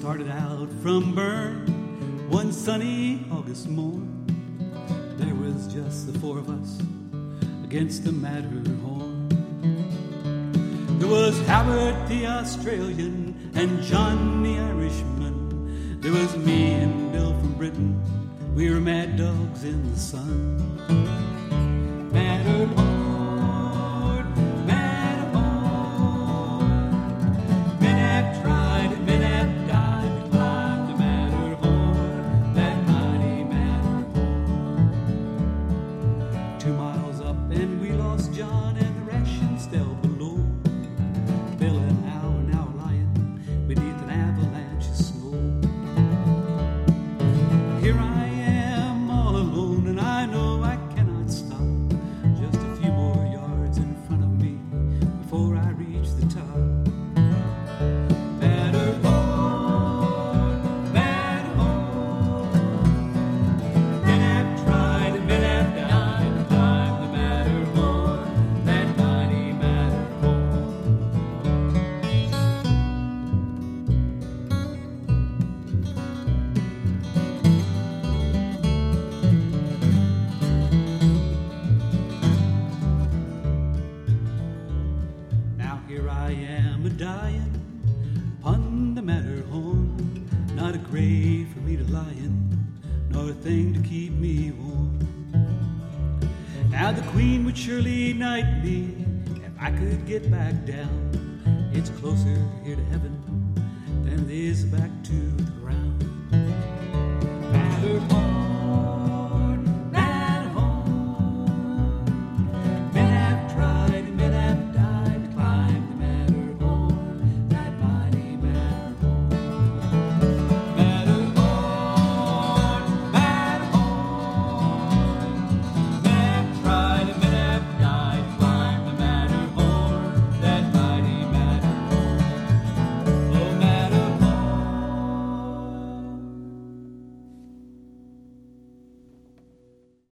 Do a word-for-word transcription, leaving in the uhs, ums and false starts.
started out from Bern one sunny August morn. There was just the four of us against the Matterhorn. There was Howard the Australian and John the Irishman. There was me and Bill from Britain. We were mad dogs in the sun. Matterhorn. Get back down. It's closer here to heaven than it is back to